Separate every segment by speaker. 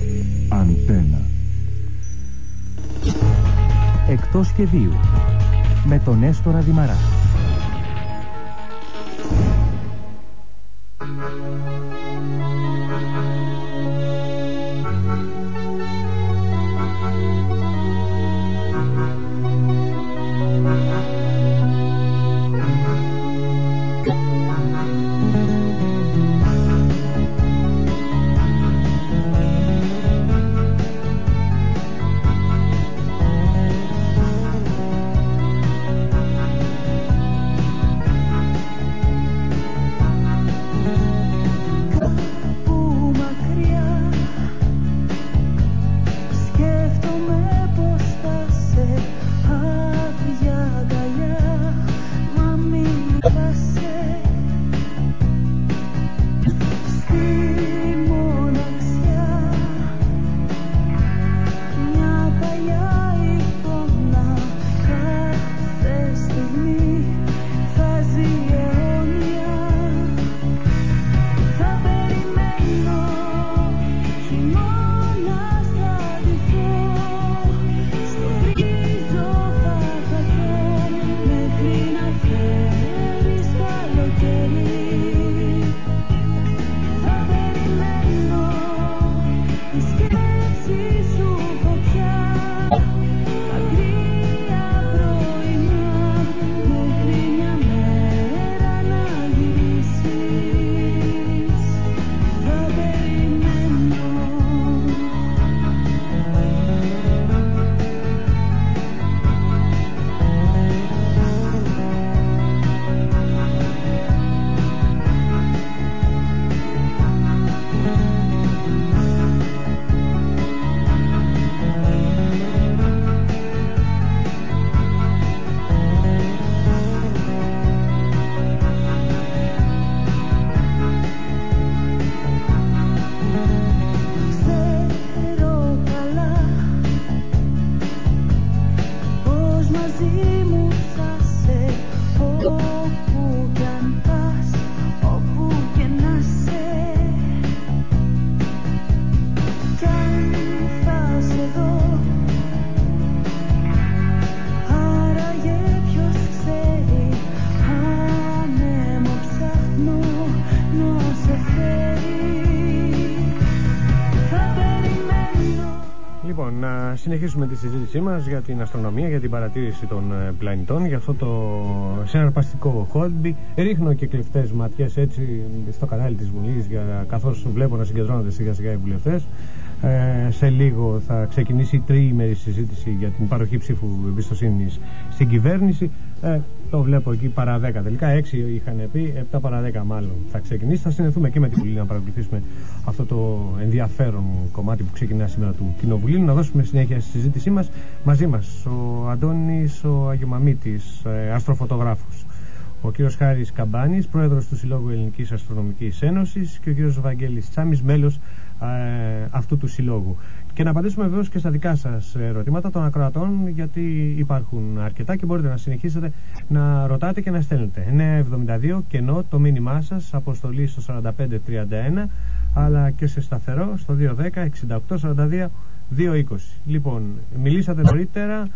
Speaker 1: Αντένα. Εκτός σχεδίου με τον Έστορα Δημαρά.
Speaker 2: Συνεχίσουμε τη συζήτησή μας για την αστρονομία, για την παρατήρηση των πλανητών, για αυτό το συναρπαστικό χόμπι. Ρίχνω και κλεφτές ματιές έτσι στο κανάλι της Βουλής, καθώς βλέπω να συγκεντρώνονται σιγά σιγά οι βουλευτές. Σε λίγο θα ξεκινήσει η τριήμερη συζήτηση για την παροχή ψήφου εμπιστοσύνης στην κυβέρνηση. Το βλέπω εκεί παρά 10 τελικά, 6 είχαν πει, 7 παρά 10 μάλλον θα ξεκινήσει. Θα συνεχθούμε και με την Βουλή να παρακολουθήσουμε αυτό το ενδιαφέρον κομμάτι που ξεκινά σήμερα του Κοινοβουλίου. Να δώσουμε συνέχεια στη συζήτησή μας. Μαζί μας ο Αντώνης ο Αγιομαμίτης, αστροφωτογράφος, ο κύριος Χάρης Καμπάνης, πρόεδρος του Συλλόγου Ελληνικής Αστρονομικής Ένωσης, και ο κύριος Βαγγέλης Τσάμις, μέλος αυτού του συλλόγου. Και να απαντήσουμε βεβαίως και στα δικά σας ερωτήματα των ακροατών, γιατί υπάρχουν αρκετά και μπορείτε να συνεχίσετε να ρωτάτε και να στέλνετε. 972 κενό το μήνυμά σας, αποστολή στο 4531, αλλά και σε σταθερό στο 210 68 42 220. Λοιπόν, μιλήσατε νωρίτερα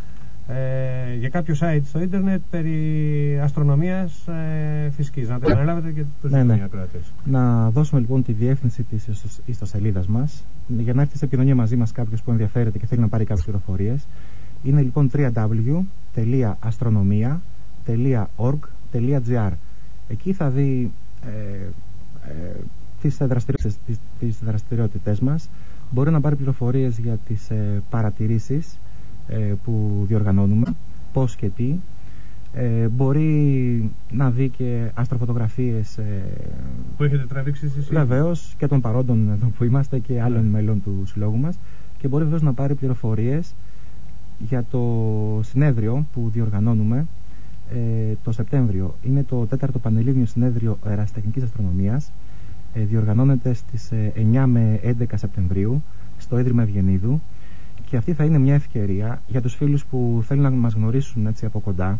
Speaker 2: για κάποιο site στο ίντερνετ περί αστρονομίας φυσικής. Να το επαναλάβετε και τους ακροατές.
Speaker 3: Να δώσουμε λοιπόν τη διεύθυνση της ιστοσελίδας μας για να έρθει σε επικοινωνία μαζί μας κάποιος που ενδιαφέρεται και θέλει να πάρει κάποιες πληροφορίες. Είναι λοιπόν www.astronomia.org.gr. Εκεί θα δει τις δραστηριότητες μας. Μπορεί να πάρει πληροφορίες για τις παρατηρήσεις που διοργανώνουμε, πώς και τι. Μπορεί να δει και αστροφωτογραφίες
Speaker 2: που έχετε τραβήξει εσείς.
Speaker 3: Βεβαίως, και των παρόντων εδώ που είμαστε και άλλων μελών του συλλόγου μας. Και μπορεί βεβαίως να πάρει πληροφορίες για το συνέδριο που διοργανώνουμε το Σεπτέμβριο. Είναι το 4ο Πανελλήνιο Συνέδριο Ερασιτεχνικής Αστρονομίας. Διοργανώνεται στις 9 με 11 Σεπτεμβρίου στο Ίδρυμα Ευγενίδου. Και αυτή θα είναι μια ευκαιρία για τους φίλους που θέλουν να μας γνωρίσουν έτσι από κοντά,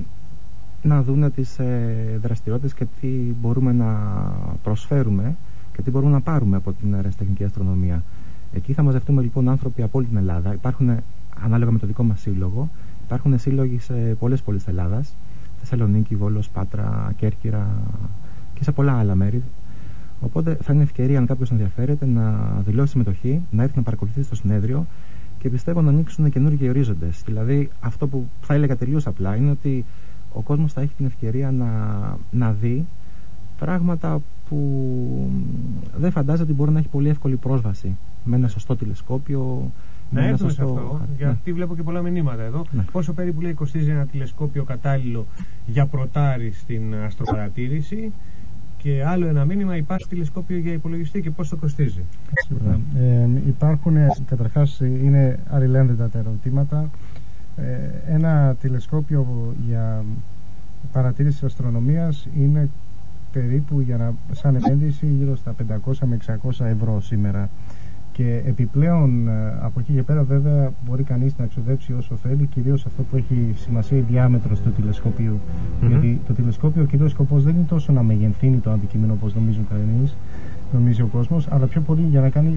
Speaker 3: να δουν τις δραστηριότητες και τι μπορούμε να προσφέρουμε και τι μπορούμε να πάρουμε από την αεραστεχνική αστρονομία. Εκεί θα μαζευτούμε λοιπόν άνθρωποι από όλη την Ελλάδα. Υπάρχουν, ανάλογα με το δικό μας σύλλογο, υπάρχουν σύλλογοι σε πολλές πόλεις της Ελλάδας, Θεσσαλονίκη, Βόλος, Πάτρα, Κέρκυρα και σε πολλά άλλα μέρη. Οπότε θα είναι ευκαιρία, αν κάποιος ενδιαφέρεται, να δηλώσει συμμετοχή, να έρθει να παρακολουθήσει το συνέδριο και πιστεύω να ανοίξουν καινούργιοι ορίζοντες. Δηλαδή, αυτό που θα έλεγα τελείως απλά είναι ότι ο κόσμος θα έχει την ευκαιρία να δει πράγματα που δεν φαντάζεται ότι μπορεί να έχει πολύ εύκολη πρόσβαση με ένα σωστό τηλεσκόπιο.
Speaker 2: Να έρθουμε σε αυτό, γιατί βλέπω και πολλά μηνύματα εδώ.
Speaker 3: Ναι.
Speaker 2: Πόσο περίπου λέει κοστίζει ένα τηλεσκόπιο κατάλληλο για πρωτάρι στην αστροπαρατήρηση, και άλλο ένα μήνυμα, υπάρχει τηλεσκόπιο για υπολογιστή και πόσο κοστίζει?
Speaker 4: Υπάρχουν, καταρχάς είναι αλληλένδετα τα ερωτήματα. Ένα τηλεσκόπιο για παρατήρηση αστρονομίας είναι περίπου, σαν επένδυση, γύρω στα 500 με 600 ευρώ σήμερα. Και επιπλέον από εκεί και πέρα βέβαια μπορεί κανείς να εξοδέψει όσο θέλει, κυρίως αυτό που έχει σημασία, η διάμετρος του τηλεσκοπίου. Γιατί το τηλεσκόπιο, ο κύριος σκοπός δεν είναι τόσο να μεγενθύνει το αντικείμενο όπως νομίζει ο κόσμος, αλλά πιο πολύ για να κάνει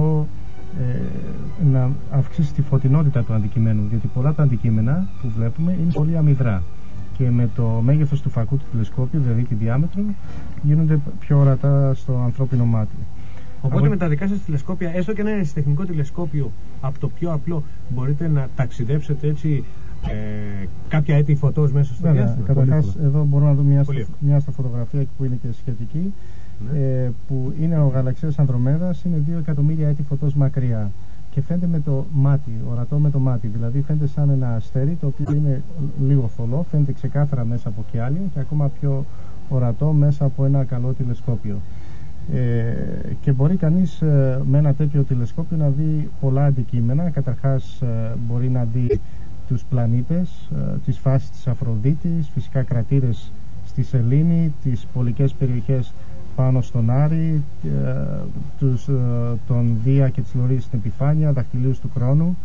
Speaker 4: να αυξήσει τη φωτεινότητα του αντικειμένου. Γιατί πολλά τα αντικείμενα που βλέπουμε είναι πολύ αμυδρά. Και με το μέγεθος του φακού του τηλεσκόπιου, δηλαδή τη διάμετρο, γίνονται πιο ορατά στο ανθρώπινο μάτι.
Speaker 2: Οπότε με τα δικά σας τηλεσκόπια, έστω και ένα αεραστεχνικό τηλεσκόπιο, από το πιο απλό, μπορείτε να ταξιδέψετε έτσι κάποια έτη φωτός μέσα στο διάστημα?
Speaker 4: Καταρχάς, εδώ μπορούμε να δούμε μια φωτογραφία που είναι και σχετική, που είναι ο γαλαξίας Ανδρομέδας, είναι 2 εκατομμύρια έτη φωτός μακριά. Και φαίνεται με το μάτι, ορατό με το μάτι. Δηλαδή φαίνεται σαν ένα αστέρι, το οποίο είναι λίγο θολό, φαίνεται ξεκάθαρα μέσα από κιάλιο και ακόμα πιο ορατό μέσα από ένα καλό τηλεσκόπιο. Και μπορεί κανείς με ένα τέτοιο τηλεσκόπιο να δει πολλά αντικείμενα. Καταρχάς μπορεί να δει τους πλανήτες, τις φάσεις της Αφροδίτης, φυσικά κρατήρες στη Σελήνη, τις πολικές περιοχές πάνω στον Άρη, τον Δία και τις Λωρίες στην επιφάνεια, δαχτυλίους του Κρόνου.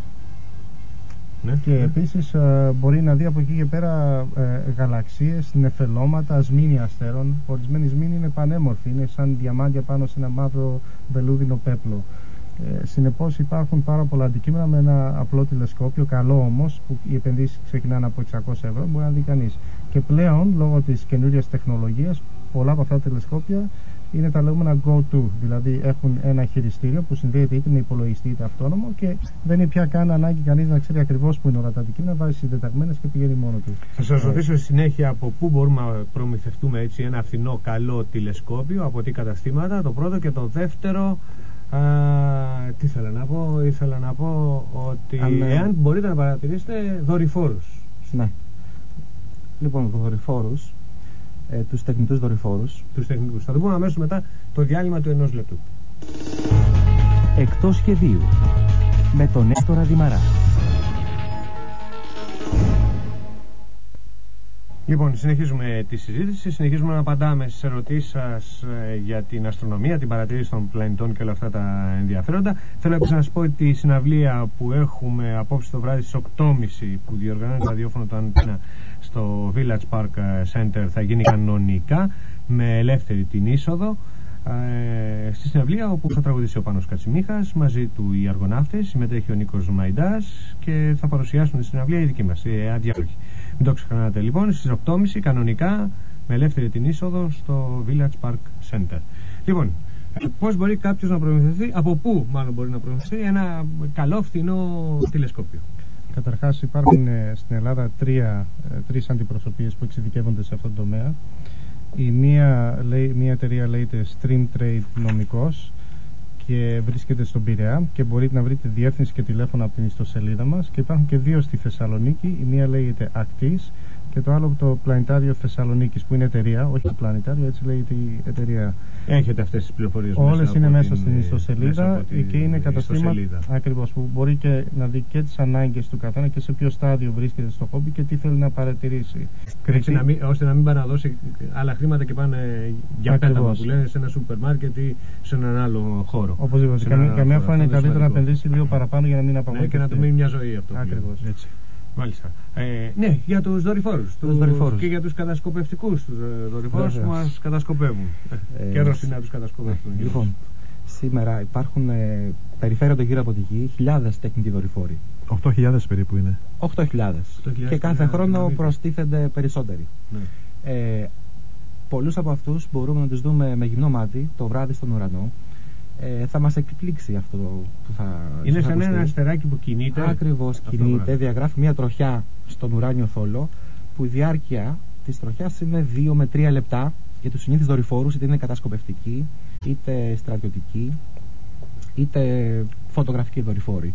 Speaker 4: Και επίσης μπορεί να δει από εκεί και πέρα γαλαξίες, νεφελώματα, σμήνια αστέρων. Ορισμένοι σμήνοι είναι πανέμορφοι, είναι σαν διαμάντια πάνω σε ένα μαύρο βελούδινο πέπλο. Συνεπώς υπάρχουν πάρα πολλά αντικείμενα με ένα απλό τηλεσκόπιο, καλό όμως, που οι επενδύσεις ξεκινάνε από 600 ευρώ, μπορεί να δει κανείς. Και πλέον, λόγω της καινούριας τεχνολογίας, πολλά από αυτά τα τηλεσκόπια είναι τα λεγόμενα go-to, δηλαδή έχουν ένα χειριστήριο που συνδέεται είτε με υπολογιστή είτε αυτόνομο και δεν είναι πια καν ανάγκη κανείς να ξέρει ακριβώς που είναι όλα τα αντικείμενα, βάζει συντεταγμένες και πηγαίνει μόνο του.
Speaker 2: Θα σας ρωτήσω συνέχεια από πού μπορούμε να προμηθευτούμε έτσι ένα φθηνό καλό τηλεσκόπιο, από τι καταστήματα, το πρώτο, και το δεύτερο. Τι ήθελα να πω ότι εάν μπορείτε να παρατηρήσετε δορυφόρους.
Speaker 3: Ναι. Λοιπόν, δορυφόρους, τους τεχνητούς δορυφόρους.
Speaker 2: Τους τεχνικούς. Θα το πούμε αμέσως μετά το διάλειμμα του 1 λεπτού.
Speaker 1: Εκτός σχεδίου με τον Έκτορα Δημαρά.
Speaker 2: Λοιπόν, συνεχίζουμε τη συζήτηση, συνεχίζουμε να απαντάμε στις ερωτήσεις σας για την αστρονομία, την παρατήρηση των πλανητών και όλα αυτά τα ενδιαφέροντα. Θέλω επίσης να σας πω ότι η συναυλία που έχουμε απόψε το βράδυ στις 8.30 που διοργανώνει το ραδιόφωνο του Αντένα στο Village Park Center θα γίνει κανονικά με ελεύθερη την είσοδο στη συναυλία, όπου θα τραγουδήσει ο Πάνος Κατσιμίχας, μαζί του οι Αργοναύτες, συμμετέχει ο Νίκος Μαϊντάς και θα παρουσιάσουν τη συναυλία η δική μας, οι αδιάλογοι. Μην το ξεχνάτε λοιπόν, στις 8.30 κανονικά με ελεύθερη την είσοδο στο Village Park Center. Λοιπόν, πώς μπορεί κάποιος να προμηθευτεί, από πού μάλλον μπορεί να προμηθευτεί ένα καλό φθηνό τηλεσκόπιο?
Speaker 4: Καταρχάς υπάρχουν στην Ελλάδα τρεις αντιπροσωπείες που εξειδικεύονται σε αυτόν τον τομέα. Η μία εταιρεία λέγεται Stream Trade Νομικός και βρίσκεται στον Πειραιά και μπορείτε να βρείτε διεύθυνση και τηλέφωνο από την ιστοσελίδα μας, και υπάρχουν και 2 στη Θεσσαλονίκη. Η μία λέγεται Actis και το άλλο το Πλανητάριο Θεσσαλονίκης, που είναι εταιρεία, όχι το πλανητάριο, έτσι λέγεται η εταιρεία.
Speaker 2: Έχετε αυτές τις πληροφορίες?
Speaker 4: Όλες είναι μέσα στην ιστοσελίδα και είναι καταστήματα ακριβώς που μπορεί και να δει και τις ανάγκες του καθένα και σε ποιο στάδιο βρίσκεται στο χόμπι και τι θέλει να παρατηρήσει.
Speaker 2: Ώστε να μην πάνε να δώσει άλλα χρήματα και πάνε για πέταμα που λένε σε ένα σούπερ μάρκετ ή σε έναν άλλο χώρο.
Speaker 4: Οπωσδήποτε. Καμιά φορά είναι καλύτερο να επενδύσει λίγο παραπάνω για να μην απαγορεύει.
Speaker 2: Και να το μείνει μια ζωή αυτό.
Speaker 4: Ακριβώς.
Speaker 2: Μάλιστα. Ναι, για τους δορυφόρους. Και για τους κατασκοπευτικούς δορυφόρους που μας κατασκοπεύουν. Καιρός είναι να τους κατασκοπεύουν.
Speaker 3: Λοιπόν, σήμερα υπάρχουν, περιφέρονται γύρω από τη Γη χιλιάδες τεχνητοί δορυφόροι.
Speaker 5: 8.000 περίπου είναι.
Speaker 3: 8.000. Και κάθε χρόνο προστίθενται περισσότεροι. Ναι. Πολλούς από αυτούς μπορούμε να τους δούμε με γυμνό μάτι το βράδυ στον ουρανό. Θα μας εκπλήξει αυτό που θα...
Speaker 2: Είναι σαν ένα αστεράκι που κινείται.
Speaker 3: Ακριβώς, κινείται, διαγράφει μια τροχιά στον ουράνιο θόλο, που η διάρκεια της τροχιάς είναι 2 με 3 λεπτά για τους συνήθεις δορυφόρους, είτε είναι κατασκοπευτικοί, είτε στρατιωτικοί, είτε φωτογραφικοί δορυφόροι.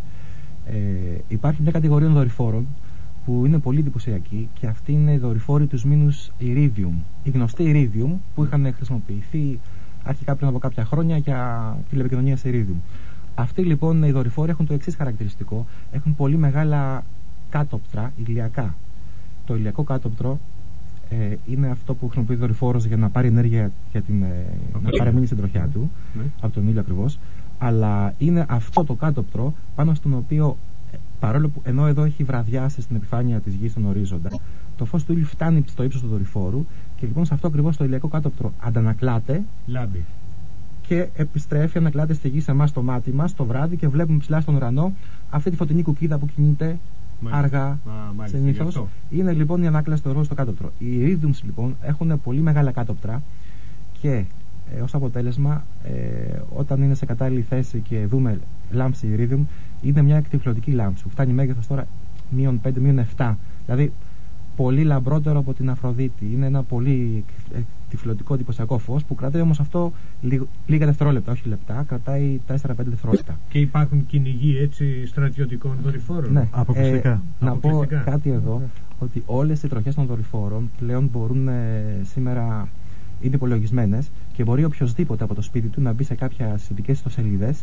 Speaker 3: Υπάρχει μια κατηγορία δορυφόρων που είναι πολύ εντυπωσιακή, και αυτή είναι οι δορυφόροι τους μήνους Iridium. Οι γνωστοί Iridium που είχαν χρησιμοποιηθεί αρχικά πριν από κάποια χρόνια για τηλεπικοινωνία σε Iridium. Αυτοί λοιπόν οι δορυφόροι έχουν το εξής χαρακτηριστικό: έχουν πολύ μεγάλα κάτωπτρα ηλιακά. Το ηλιακό κάτωπτρο είναι αυτό που χρησιμοποιεί ο δορυφόρος για να πάρει ενέργεια για να παραμείνει στην τροχιά του, από τον ήλιο ακριβώς. Αλλά είναι αυτό το κάτωπτρο πάνω στον οποίο, παρόλο που ενώ εδώ έχει βραδιάσει στην επιφάνεια της Γης στον ορίζοντα, το φως του ήλιου φτάνει στο ύψος του δορυφόρου, και λοιπόν σε αυτό ακριβώς το ηλιακό κάτωπτρο αντανακλάται,
Speaker 2: λάμπει, και
Speaker 3: επιστρέφει, ανακλάται στη Γη, σε εμάς το μάτι μας το βράδυ, και βλέπουμε ψηλά στον ουρανό αυτή τη φωτεινή κουκκίδα που κινείται αργά συνήθως. Είναι λοιπόν η ανάκλαση του ορού στο κάτωπτρο. Οι Iridiums λοιπόν έχουν πολύ μεγάλα κάτωπτρα, και ως αποτέλεσμα, όταν είναι σε κατάλληλη θέση και δούμε λάμψη Iridium, είναι μια εκτυφλωτική λάμψη που φτάνει μέγεθος τώρα -5, -7, δηλαδή πολύ λαμπρότερο από την Αφροδίτη. Είναι ένα πολύ εκτυφλωτικό εντυπωσιακό φως, που κρατάει όμως αυτό λίγα δευτερόλεπτα, όχι λεπτά, κρατάει 4-5 δευτερόλεπτα.
Speaker 2: Και υπάρχουν κυνηγοί έτσι στρατιωτικών δορυφόρων.
Speaker 3: Ναι,
Speaker 5: αποκλειστικά.
Speaker 3: Να πω κάτι εδώ, ότι όλες οι τροχές των δορυφόρων πλέον μπορούν σήμερα, είναι υπολογισμένες, και μπορεί οποιοδήποτε από το σπίτι του να μπει σε κάποιες ειδικές ιστοσελίδες.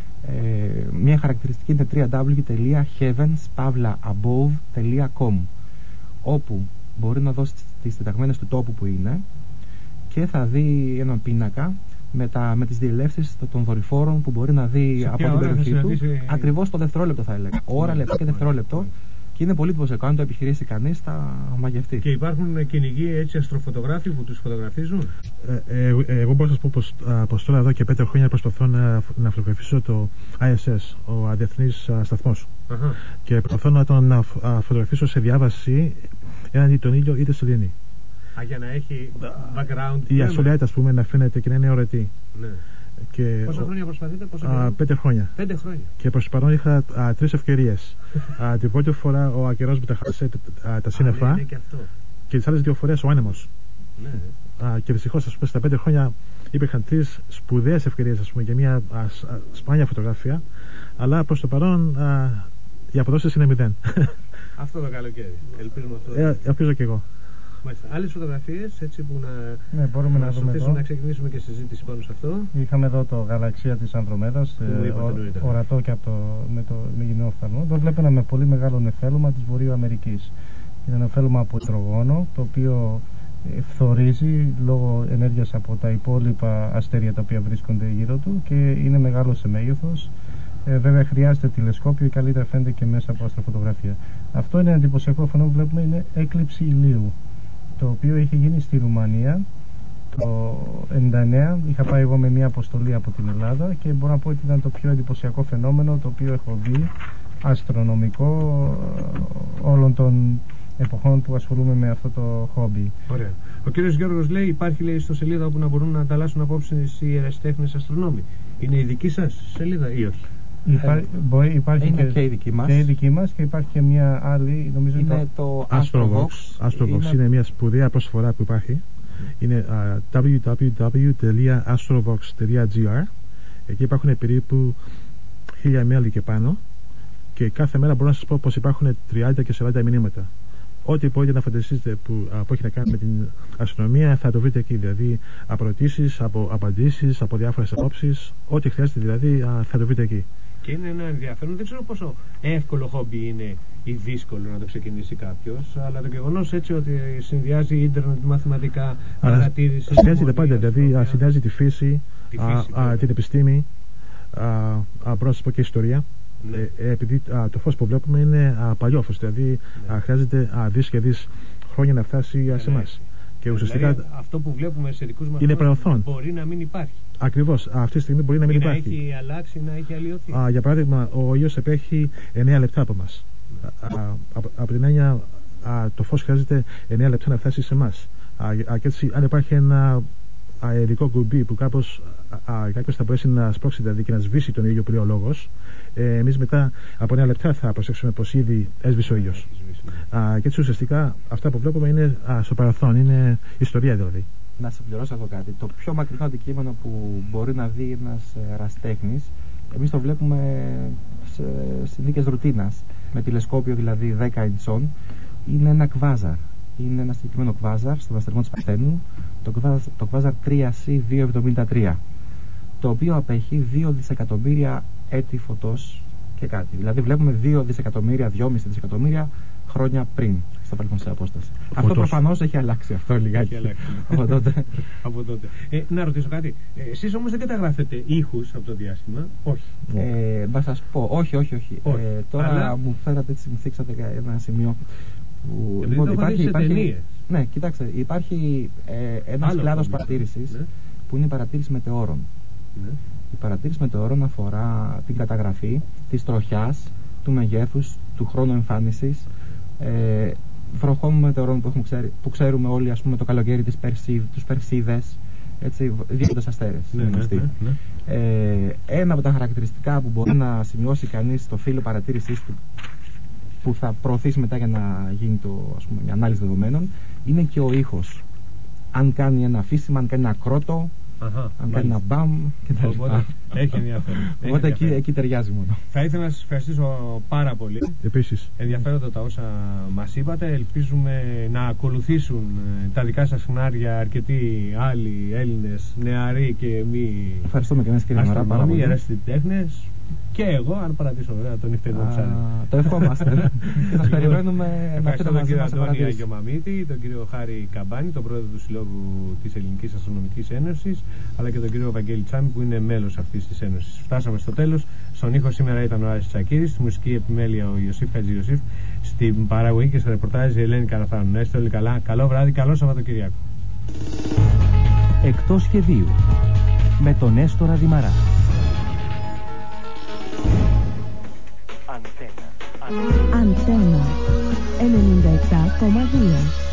Speaker 3: Μια χαρακτηριστική είναι www.heavens-above.com, όπου μπορεί να δώσει τις τεταγμένες του τόπου που είναι, και θα δει έναν πίνακα με τις διελεύσεις των δορυφόρων που μπορεί να δει από την περιοχή του, ακριβώς το δευτερόλεπτο, θα έλεγα. Ώρα, λεπτά και δευτερόλεπτο. Και είναι πολύ εντυπωσιακό. Αν το επιχειρήσει κανείς, θα μαγευτεί.
Speaker 2: Και υπάρχουν κυνηγοί έτσι αστροφωτογράφοι που τους φωτογραφίζουν.
Speaker 5: Εγώ μπορώ να σας πω πως τώρα εδώ και 5 χρόνια προσπαθώ να φωτογραφίσω το ISS, ο Διεθνής Σταθμός. Και προσπαθώ να τον φωτογραφίσω σε διάβαση έναντι τον ήλιο είτε σελήνη.
Speaker 2: Για να έχει background.
Speaker 5: Η ασφαλιάτα, ας πούμε, να φαίνεται και να είναι ορατή. Ναι.
Speaker 2: Πόσα χρόνια προσπαθείτε?
Speaker 5: 5 χρόνια.
Speaker 2: 5 χρόνια.
Speaker 5: Και προς παρόν είχα 3 ευκαιρίες. Την πρώτη φορά ο ακερός μου τα χάσε τα σύννεφα,
Speaker 2: ναι,
Speaker 5: και τις άλλες 2 φορές ο άνεμος.
Speaker 2: Ναι.
Speaker 5: Και δυστυχώς, ας πούμε, στα 5 χρόνια υπήρχαν 3 σπουδαίες ευκαιρίες, ας πούμε, για μια σπάνια φωτογραφία, αλλά προς το παρόν οι αποδόσεις είναι 0.
Speaker 2: Αυτό το καλοκαίρι. Ελπίζουμε αυτό.
Speaker 5: Ελπίζω και εγώ.
Speaker 2: Άλλες φωτογραφίες έτσι που
Speaker 4: ναι, μπορούμε να δούμε εδώ.
Speaker 2: Να ξεκινήσουμε και συζήτηση πάνω σε αυτό.
Speaker 4: Είχαμε εδώ το γαλαξία της Ανδρομέδας, ορατό και με γυμνόφθαλμο. Εδώ βλέπουμε με πολύ μεγάλο νεφέλωμα της Βορείου Αμερικής. Είναι ένα νεφέλωμα από υδρογόνο, το οποίο φθορίζει λόγω ενέργειας από τα υπόλοιπα αστέρια τα οποία βρίσκονται γύρω του, και είναι μεγάλο σε μέγεθος. Βέβαια χρειάζεται τηλεσκόπιο, ή καλύτερα φαίνεται και μέσα από αστροφωτογραφία. Αυτό είναι ένα εντυπωσιακό φαινόμενο που βλέπουμε, είναι έκλειψη ηλίου, το οποίο είχε γίνει στη Ρουμανία το 1999. Είχα πάει εγώ με μια αποστολή από την Ελλάδα, και μπορώ να πω ότι ήταν το πιο εντυπωσιακό φαινόμενο το οποίο έχω δει, αστρονομικό, όλων των εποχών που ασχολούμαι με αυτό το χόμπι.
Speaker 2: Ωραία. Ο κύριος Γιώργος λέει, υπάρχει ιστοσελίδα όπου να μπορούν να ανταλλάσσουν απόψεις οι ερασιτέχνες αστρονόμοι. Είναι η δική σας σελίδα ή όχι?
Speaker 4: Υπάρχει
Speaker 3: και η δική μας.
Speaker 4: Και η δική μας, και υπάρχει και μια άλλη, νομίζω
Speaker 3: είναι το Astrovox.
Speaker 5: Astrovox είναι μια σπουδαία προσφορά που υπάρχει. Είναι www.astrovox.gr. Εκεί υπάρχουν περίπου 1000 μέλη και πάνω, και κάθε μέρα μπορώ να σας πω πως υπάρχουν 30 και 40 μηνύματα. Ό,τι μπορείτε να φανταστείτε που έχει να κάνει με την αστρονομία θα το βρείτε εκεί. Δηλαδή από ερωτήσεις, από απαντήσεις, από διάφορες απόψεις, ό,τι χρειάζεται δηλαδή θα το βρείτε εκεί.
Speaker 2: Και είναι ένα ενδιαφέρον, δεν ξέρω πόσο εύκολο χόμπι είναι ή δύσκολο να το ξεκινήσει κάποιος, αλλά το γεγονός έτσι ότι συνδυάζει ίντερνετ, μαθηματικά, παρατήρηση.
Speaker 5: Συνδυάζει τα πάντα, δηλαδή συνδυάζει τη φύση, την επιστήμη, μπορώ να σας πω και ιστορία. επειδή το φως που βλέπουμε είναι παλιό φως, δηλαδή χρειάζεται δις και δις χρόνια να φτάσει σε εμάς. Και ουσιαστικά
Speaker 2: δηλαδή, αυτό που βλέπουμε σε δικούς μας
Speaker 5: είναι παρελθόν.
Speaker 2: Μπορεί να μην υπάρχει.
Speaker 5: Ακριβώς, αυτή τη στιγμή μπορεί να μην υπάρχει.
Speaker 2: Να έχει αλλάξει, να έχει αλλοιωθεί.
Speaker 5: Για παράδειγμα, ο ήλιος επέχει 9 λεπτά από εμάς. Από την έννοια, το φως χρειάζεται 9 λεπτά να φτάσει σε εμάς. Και έτσι, αν υπάρχει ένα ειδικό κουμπί που κάποιος θα μπορέσει να σπρώξει δηλαδή και να σβήσει τον ήλιο που λέει ο λόγος, εμείς μετά από 9 λεπτά θα προσέξουμε πως ήδη έσβησε ο ήλιος. Και έτσι ουσιαστικά αυτά που βλέπουμε είναι στο παρελθόν, είναι ιστορία δηλαδή.
Speaker 3: Να συμπληρώσω εδώ κάτι. Το πιο μακρινό αντικείμενο που μπορεί να δει ένας ερασιτέχνης, εμείς το βλέπουμε σε συνθήκες ρουτίνας, με τηλεσκόπιο δηλαδή 10 ιντσών, είναι ένα κβάζαρ. Είναι ένα συγκεκριμένο κβάζαρ στον αστραγμό της Παρθένου, το κβάζαρ 3C273, το οποίο απέχει 2 δισεκατομμύρια έτη φωτός και κάτι. Δηλαδή βλέπουμε 2 δισεκατομμύρια, 2,5 δισεκατομμύρια χρόνια πριν στα παρελθόν απόσταση. Αυτό προφανώς έχει αλλάξει αυτό λιγάκι από τότε.
Speaker 2: Από τότε. Να ρωτήσω κάτι. Εσείς όμως δεν καταγράφετε ήχους από το διάστημα? Όχι.
Speaker 3: Να σας πω, όχι. Τώρα μου φέρατε έτσι, μου θίξατε ένα σημείο που
Speaker 2: λοιπόν, υπάρχει.
Speaker 3: Ναι, κοιτάξτε, υπάρχει ένας κλάδος παρατήρησης που είναι η παρατήρηση μετεώρων. Η παρατήρηση μετεώρων αφορά την καταγραφή της τροχιάς, του μεγέθους, του χρόνου εμφάνισης, βροχών μετεωρών που ξέρουμε όλοι, ας πούμε το καλοκαίρι τους Περσίδες, έτσι, διέχοντας αστέρες. Ένα από τα χαρακτηριστικά που μπορεί να σημειώσει κανείς στο φύλλο παρατήρησης του, που θα προωθήσει μετά για να γίνει η ανάλυση δεδομένων, είναι και ο ήχος. Αν κάνει ένα αφήσιμα, αν κάνει ένα κρότο, αν κάνει ένα μπαμ κτλ.
Speaker 2: Οπότε έχει ενδιαφέρον.
Speaker 3: Οπότε εκεί ταιριάζει μόνο.
Speaker 2: Θα ήθελα να σας ευχαριστήσω πάρα πολύ.
Speaker 5: Επίσης,
Speaker 2: ενδιαφέροντα τα όσα μας είπατε. Ελπίζουμε να ακολουθήσουν τα δικά σας σενάρια αρκετοί άλλοι Έλληνες, νεαροί και μη.
Speaker 3: Ευχαριστούμε και εμείς κύριε Μαρά, πάρα πολύ.
Speaker 2: Ερασιτέχνες. Και εγώ, αν παρατήσω βέβαια τον νυχτερινό ψάρι.
Speaker 3: Το ευχόμαστε. Σας περιμένουμε να
Speaker 2: έρθετε μαζί μας. Τον κύριο Αντώνη Αγιομαμίτη, τον κύριο Χάρη Καμπάνη, τον πρόεδρο του Συλλόγου της Ελληνικής Αστρονομικής Ένωσης, αλλά και τον κύριο Βαγγέλη Τσάμι που είναι μέλος αυτής της Ένωσης. Φτάσαμε στο τέλος. Στον ήχο σήμερα ήταν ο Άρης Τσακύρης, στη μουσική επιμέλεια ο Ιωσήφ Χατζιωσήφ, στην παραγωγή και στα ρεπορτάζ η Ελένη Καραθάνου. Να είστε όλοι καλά. Καλό βράδυ, καλό Σαββατοκύριακο.
Speaker 1: Εκτός σχεδίου με τον Νέστορα Δημαρά. Αντένα 97,2